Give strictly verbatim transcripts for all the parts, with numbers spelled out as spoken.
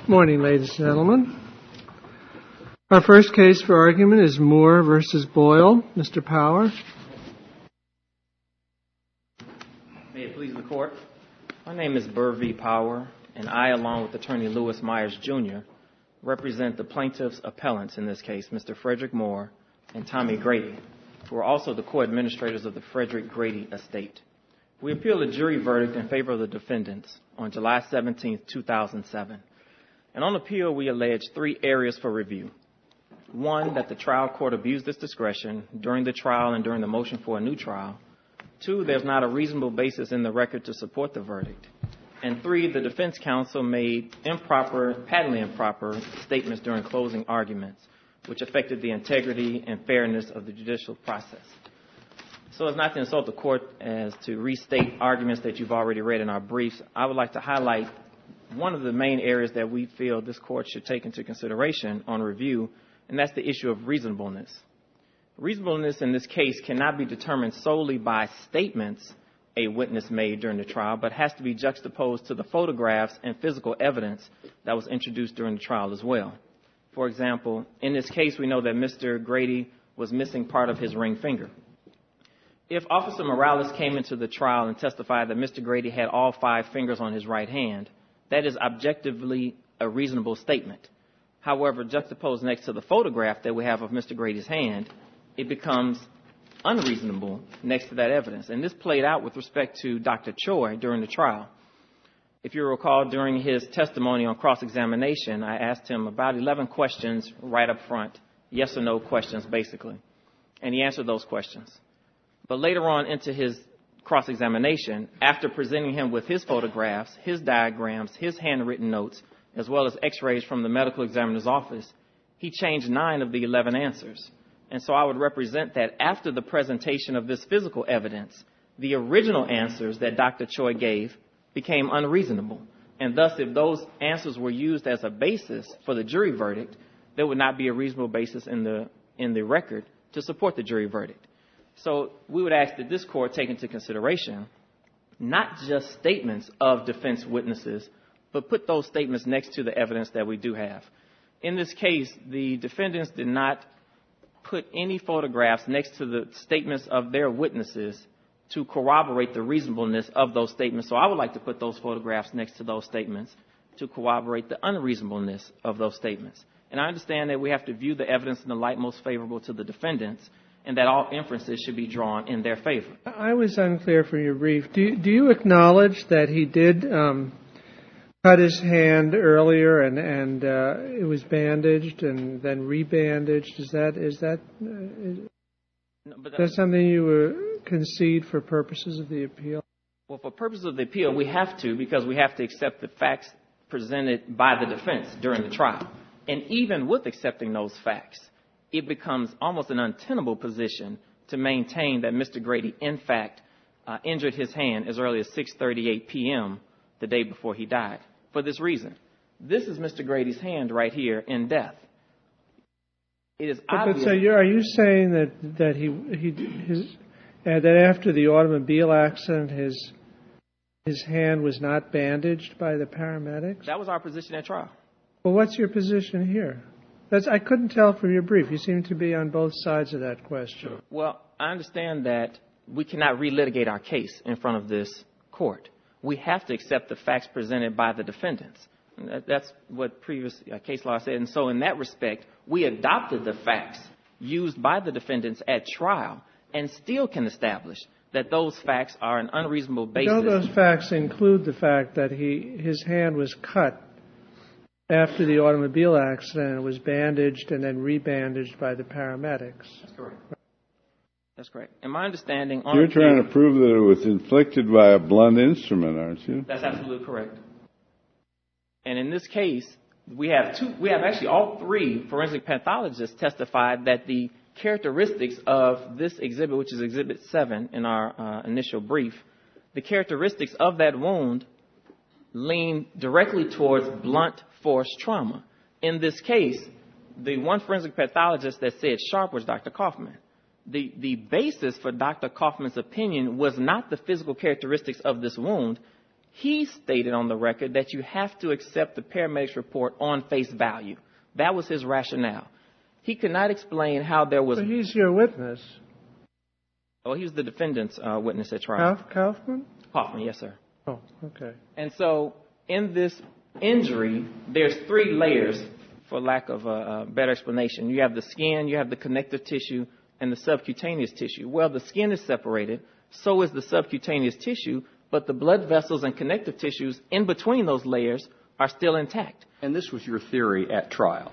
Morning, ladies and gentlemen. Our first case for argument is Moore versus Boyle. Mister Power. May it please the Court. My name is Burr V. Power, and I, along with Attorney Lewis Myers, Junior, represent the plaintiff's appellants in this case, Mister Frederick Moore and Tommy Grady, who are also the co-administrators of the Frederick Grady estate. We appealed a jury verdict in favor of the defendants on July seventeenth, two thousand seven. And on appeal, we allege three areas for review. One, that the trial court abused its discretion during the trial and during the motion for a new trial. Two, there's not a reasonable basis in the record to support the verdict. And three, the defense counsel made improper, patently improper statements during closing arguments, which affected the integrity and fairness of the judicial process. So as not to insult the court as to restate arguments that you've already read in our briefs, I would like to highlight one of the main areas that we feel this court should take into consideration on review, and that's the issue of reasonableness. Reasonableness in this case cannot be determined solely by statements a witness made during the trial, but has to be juxtaposed to the photographs and physical evidence that was introduced during the trial as well. For example, in this case, we know that Mister Grady was missing part of his ring finger. If Officer Morales came into the trial and testified that Mister Grady had all five fingers on his right hand, that is objectively a reasonable statement. However, juxtaposed next to the photograph that we have of Mister Grady's hand, it becomes unreasonable next to that evidence. And this played out with respect to Doctor Choi during the trial. If you recall, during his testimony on cross-examination, I asked him about eleven questions right up front, yes or no questions basically, and he answered those questions. But later on into his cross-examination, after presenting him with his photographs, his diagrams, his handwritten notes, as well as x-rays from the medical examiner's office, he changed nine of the eleven answers. And so I would represent that after the presentation of this physical evidence, the original answers that Doctor Choi gave became unreasonable. And thus, if those answers were used as a basis for the jury verdict, there would not be a reasonable basis in the in the record to support the jury verdict. So we would ask that this court take into consideration not just statements of defense witnesses, but put those statements next to the evidence that we do have. In this case, the defendants did not put any photographs next to the statements of their witnesses to corroborate the reasonableness of those statements. So I would like to put those photographs next to those statements to corroborate the unreasonableness of those statements. And I understand that we have to view the evidence in the light most favorable to the defendants, and that all inferences should be drawn in their favor. I was unclear from your brief. Do, do you acknowledge that he did um, cut his hand earlier and, and uh, it was bandaged and then rebandaged? Is that is that uh, is no, but that something you uh, concede for purposes of the appeal? Well, for purposes of the appeal, we have to, because we have to accept the facts presented by the defense during the trial. And even with accepting those facts, it becomes almost an untenable position to maintain that Mister Grady, in fact, uh, injured his hand as early as six thirty-eight p.m. the day before he died. For this reason, this is Mister Grady's hand right here in death. It is but, obvious. But so you're, are you saying that that he he his uh, that after the automobile accident, his his hand was not bandaged by the paramedics? That was our position at trial. Well, what's your position here? That's, I couldn't tell from your brief. You seem to be on both sides of that question. Well, I understand that we cannot relitigate our case in front of this court. We have to accept the facts presented by the defendants. That's what previous case law said. And so in that respect, we adopted the facts used by the defendants at trial and still can establish that those facts are an unreasonable basis. No, those facts include the fact that he his hand was cut after the automobile accident. It was bandaged and then rebandaged by the paramedics. That's correct. That's correct. And my understanding on You're trying to prove that it was inflicted by a blunt instrument, aren't you? That's absolutely correct. And in this case, we have two, we have actually all three forensic pathologists testified that the characteristics of this exhibit, which is Exhibit seven in our uh, initial brief, the characteristics of that wound lean directly towards blunt force trauma. In this case, the one forensic pathologist that said sharp was Doctor Kaufman. The, the basis for Doctor Kaufman's opinion was not the physical characteristics of this wound. he stated on the record that you have to accept the paramedic's report on face value. That was his rationale. He could not explain how there was... But he's your witness. Oh, he was the defendant's uh, witness at trial. Kauf- Kaufman? Hoffman, yes, sir. Oh, okay. And so in this injury, there's three layers, for lack of a, a better explanation. You have the skin, you have the connective tissue, and the subcutaneous tissue. Well, the skin is separated, so is the subcutaneous tissue, but the blood vessels and connective tissues in between those layers are still intact. And this was your theory at trial?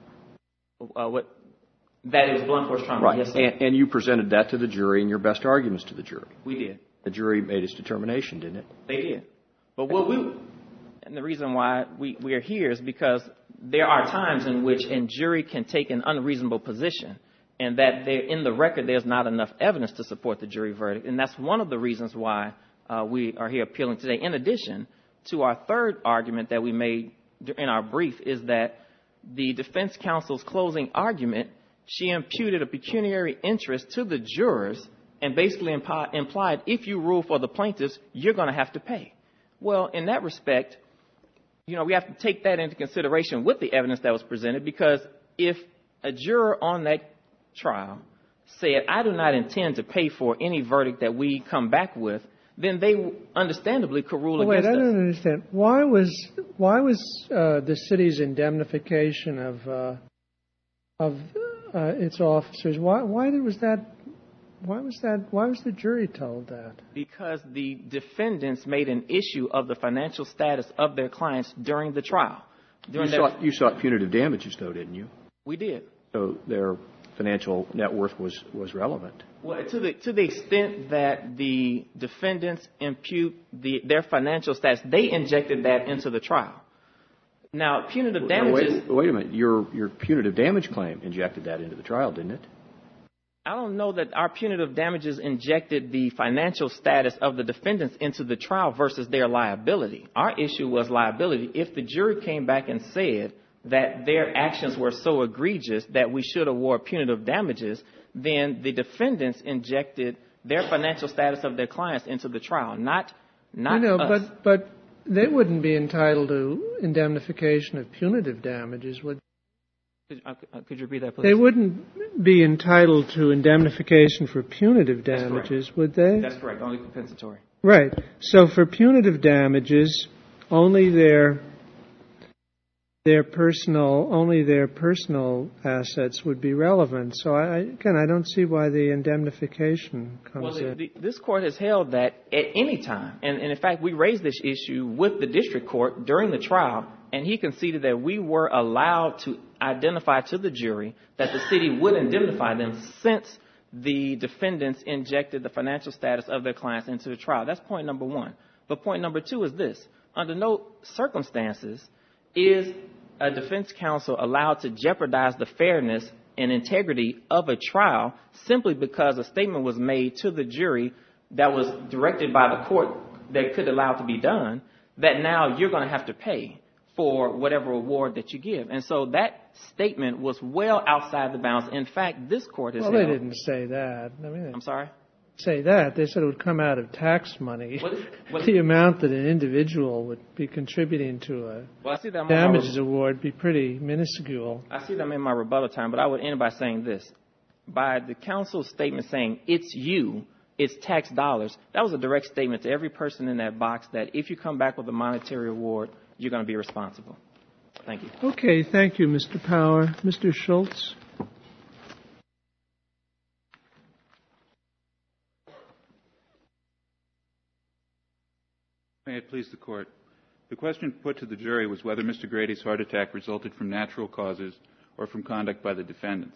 Uh, what? That it was blunt force trauma, right. Yes, sir. And, and you presented that to the jury in your best arguments to the jury? We did. The jury made its determination, didn't it? They did. But what we, and the reason why we, we are here is because there are times in which a jury can take an unreasonable position, and that there, in the record there's not enough evidence to support the jury verdict. And that's one of the reasons why uh, we are here appealing today. In addition to our third argument that we made in our brief is that the defense counsel's closing argument, she imputed a pecuniary interest to the jurors and basically impi- implied if you rule for the plaintiffs, you're going to have to pay. Well, in that respect, you know, we have to take that into consideration with the evidence that was presented, because if a juror on that trial said, I do not intend to pay for any verdict that we come back with, then they understandably could rule oh, wait, against us. Wait, I don't understand. Why was why was uh, the city's indemnification of uh, of uh, its officers? Why why was that? Why was that? Why was the jury told that? Because the defendants made an issue of the financial status of their clients during the trial. During you, their, sought, you sought punitive damages, though, didn't you? We did. So their financial net worth was, was relevant. Well, to the to the extent that the defendants impute the, their financial status, they injected that into the trial. Now, punitive damages... Wait, wait a minute. Your, your punitive damage claim injected that into the trial, didn't it? I don't know that our punitive damages injected the financial status of the defendants into the trial versus their liability. Our issue was liability. If the jury came back and said that their actions were so egregious that we should award punitive damages, then the defendants injected their financial status of their clients into the trial, not not you know, us. but but they wouldn't be entitled to indemnification of punitive damages, would Could, uh, could you repeat that, please? they? Wouldn't be entitled to indemnification for punitive damages, would they? That's correct. Only compensatory. Right. So for punitive damages, only their their personal only their personal assets would be relevant. So I, again, I don't see why the indemnification comes well, the, in. the, this court has held that at any time, and, and in fact, we raised this issue with the district court during the trial, and he conceded that we were allowed to identify to the jury that the city would indemnify them since the defendants injected the financial status of their clients into the trial. That's point number one. But point number two is this. Under no circumstances is a defense counsel allowed to jeopardize the fairness and integrity of a trial simply because a statement was made to the jury that was directed by the court that could allow it to be done, that now you're going to have to pay for whatever award that you give. And so that statement was well outside the bounds. In fact, this court has Well, held... they didn't say that. I mean, I'm sorry? Say that. They said it would come out of tax money. What, what, the amount that an individual would be contributing to a well, I see that damages my, award would be pretty minuscule. I see them in my rebuttal time, but I would end by saying this. By the counsel's statement saying, it's you, it's tax dollars, that was a direct statement to every person in that box that if you come back with a monetary award, you're going to be responsible. Thank you. Okay, thank you, Mister Power. Mister Schultz. May it please the Court. The question put to the jury was whether Mister Grady's heart attack resulted from natural causes or from conduct by the defendants.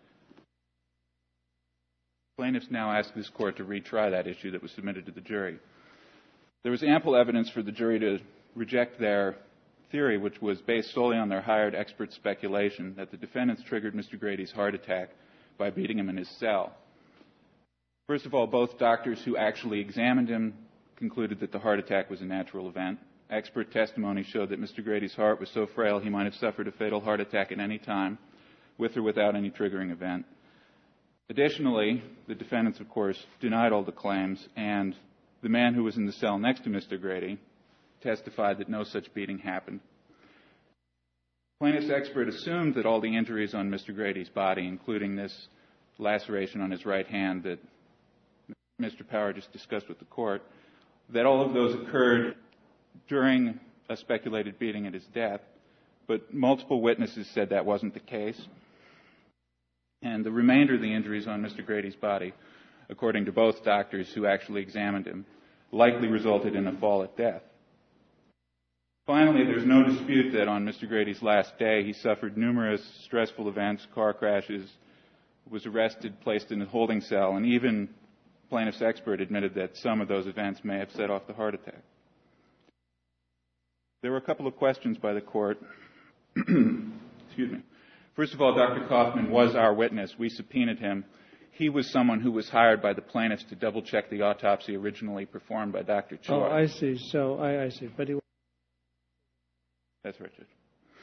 Plaintiffs now ask this Court to retry that issue that was submitted to the jury. There was ample evidence for the jury to reject their theory, which was based solely on their hired expert speculation that the defendants triggered Mister Grady's heart attack by beating him in his cell. First of all, both doctors who actually examined him concluded that the heart attack was a natural event. Expert testimony showed that Mister Grady's heart was so frail he might have suffered a fatal heart attack at any time, with or without any triggering event. Additionally, the defendants, of course, denied all the claims, and the man who was in the cell next to Mister Grady, testified that no such beating happened. Plaintiff's expert assumed that all the injuries on Mister Grady's body, including this laceration on his right hand that Mister Power just discussed with the court, that all of those occurred during a speculated beating at his death, but multiple witnesses said that wasn't the case. And the remainder of the injuries on Mister Grady's body, according to both doctors who actually examined him, likely resulted in a fall at death. Finally, there's no dispute that on Mister Grady's last day, he suffered numerous stressful events, car crashes, was arrested, placed in a holding cell, and even plaintiff's expert admitted that some of those events may have set off the heart attack. There were a couple of questions by the court. Excuse me. First of all, Doctor Kaufman was our witness. We subpoenaed him. He was someone who was hired by the plaintiffs to double-check the autopsy originally performed by Doctor Choi. Oh, I see. So, I, I see. But he... That's right, Judge.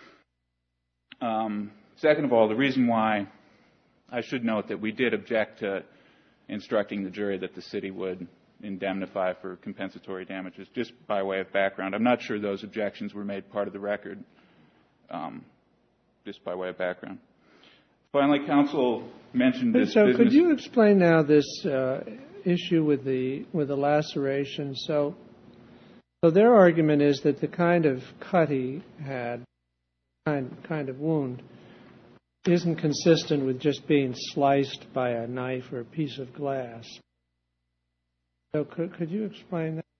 Um, second of all, the reason why I should note that we did object to instructing the jury that the city would indemnify for compensatory damages, just by way of background. I'm not sure those objections were made part of the record, um, just by way of background. Finally, counsel mentioned this So business... could you explain now this uh, issue with the with the laceration? So, so their argument is that the kind of cut he had, kind kind of wound, isn't consistent with just being sliced by a knife or a piece of glass. So could could you explain that?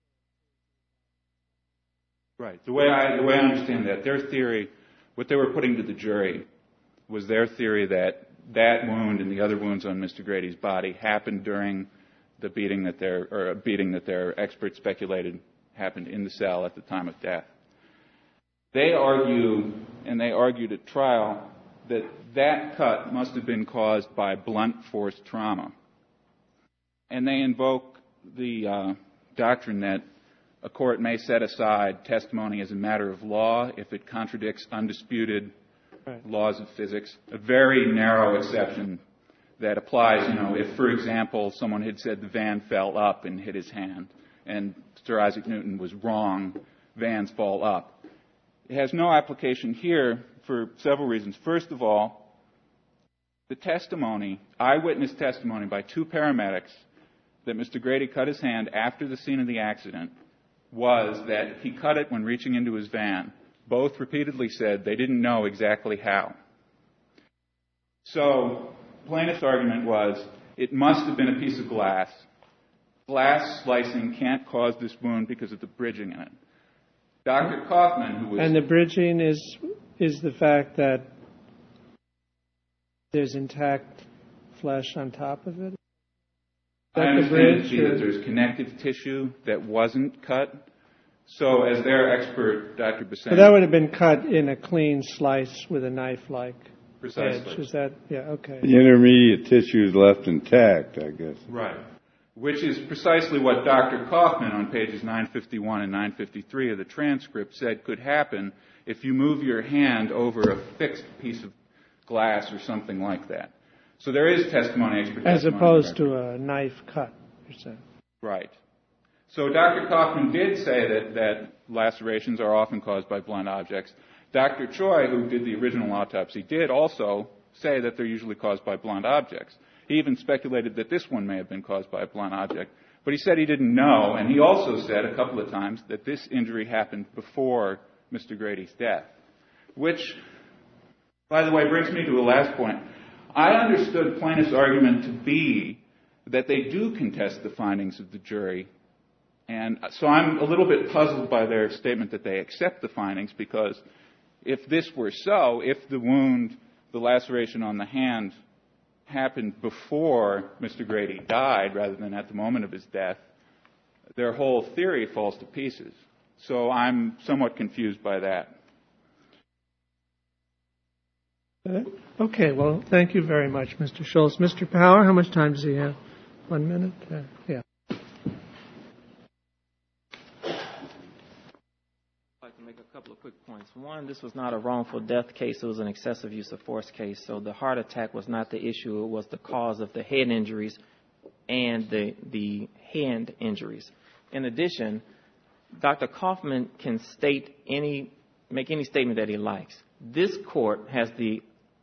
Right. The way I the way I understand that, their theory, what they were putting to the jury, was their theory that that wound and the other wounds on Mister Grady's body happened during the beating that their or a beating that their experts speculated happened in the cell at the time of death. They argue, and they argued at trial, that that cut must have been caused by blunt force trauma. And they invoke the uh, doctrine that a court may set aside testimony as a matter of law if it contradicts undisputed right. laws of physics, a very narrow exception that applies, you know, if, for example, someone had said the van fell up and hit his hand, and Sir Isaac Newton was wrong, vans fall up. It has no application here for several reasons. First of all, the testimony, eyewitness testimony by two paramedics that Mister Grady cut his hand after the scene of the accident was that he cut it when reaching into his van. Both repeatedly said they didn't know exactly how. So, plaintiff's argument was it must have been a piece of glass. Glass slicing can't cause this wound because of the bridging in it. Doctor Kaufman, who was... And the bridging is is the fact that there's intact flesh on top of it? I understand to see that there's connective tissue that wasn't cut. So as their expert, Doctor Bassani... So that would have been cut in a clean slice with a knife-like Precisely. edge. Is that... Yeah, okay. The intermediate tissue is left intact, I guess. Right. Which is precisely what Doctor Kaufman on pages nine fifty-one and nine fifty-three of the transcript said could happen if you move your hand over a fixed piece of glass or something like that. So there is testimony, expert As testimony opposed to a knife cut, you're saying. Right. So Doctor Kaufman did say that, that lacerations are often caused by blunt objects. Doctor Choi, who did the original autopsy, did also say that they're usually caused by blunt objects. He even speculated that this one may have been caused by a blunt object. But he said he didn't know, and he also said a couple of times that this injury happened before Mister Grady's death. Which, by the way, brings me to a last point. I understood plaintiff's argument to be that they do contest the findings of the jury. And so I'm a little bit puzzled by their statement that they accept the findings, because if this were so, if the wound, the laceration on the hand, happened before Mister Grady died rather than at the moment of his death, their whole theory falls to pieces. So I'm somewhat confused by that. Okay, well, thank you very much, Mister Schultz. Mister Power, how much time does he have? One minute? Uh, yeah. I'd like to make a couple of quick points. One, this was not a wrongful death case. It was an excessive use of force case. So the heart attack was not the issue. It was the cause of the head injuries and the, the hand injuries. In addition, Doctor Kaufman can state any, make any statement that he likes. This court has the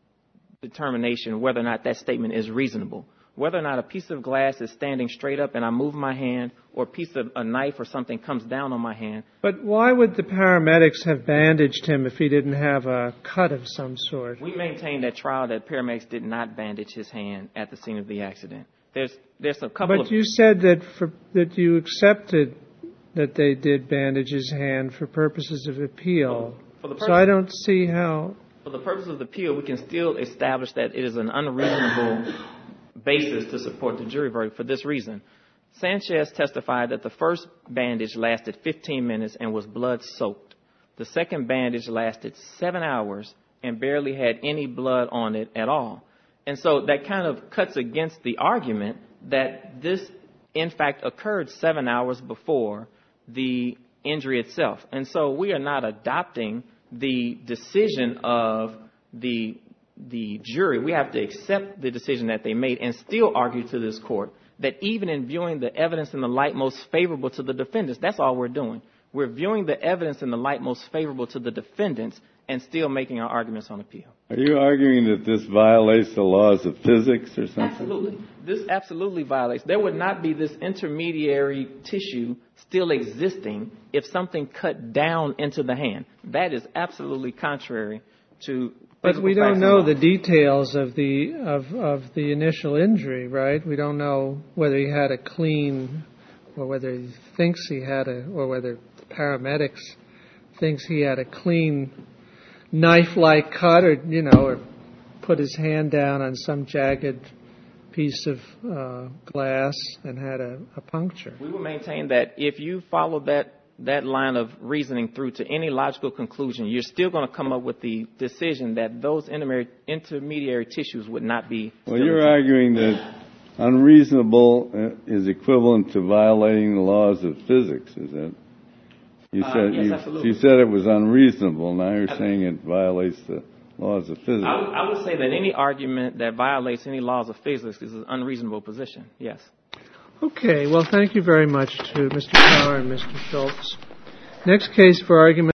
determination whether or not that statement is reasonable. Whether or not a piece of glass is standing straight up and I move my hand, or a piece of a knife or something comes down on my hand. But why would the paramedics have bandaged him if he didn't have a cut of some sort? We maintained at trial that paramedics did not bandage his hand at the scene of the accident. There's there's a couple but of... But you said that for, that you accepted that they did bandage his hand for purposes of appeal. For the purpose, so I don't see how... For the purpose of the appeal, we can still establish that it is an unreasonable basis to support the jury verdict for this reason. Sanchez testified that the first bandage lasted fifteen minutes and was blood-soaked. The second bandage lasted seven hours and barely had any blood on it at all. And so that kind of cuts against the argument that this, in fact, occurred seven hours before the injury itself. And so we are not adopting the decision of the the jury. We have to accept the decision that they made and still argue to this court that even in viewing the evidence in the light most favorable to the defendants, that's all we're doing. We're viewing the evidence in the light most favorable to the defendants and still making our arguments on appeal. Are you arguing that this violates the laws of physics or something? Absolutely. This absolutely violates. There would not be this intermediary tissue still existing if something cut down into the hand. That is absolutely contrary to... But we don't know the details of the of, of the initial injury, right? We don't know whether he had a clean, or whether he thinks he had a, or whether the paramedics thinks he had a clean knife-like cut, or you know, or put his hand down on some jagged piece of uh, glass and had a, a puncture. We will maintain that if you follow that that line of reasoning through to any logical conclusion, you're still going to come up with the decision that those intermediary, intermediary tissues would not be. Well, you're arguing that unreasonable is equivalent to violating the laws of physics, is it? You Uh, said yes, you, absolutely. you said it was unreasonable. Now you're saying it violates the laws of physics. I, would- I would say that any argument that violates any laws of physics is an unreasonable position. Yes. Okay. Well, thank you very much to Mister Power and Mister Schultz. Next case for argument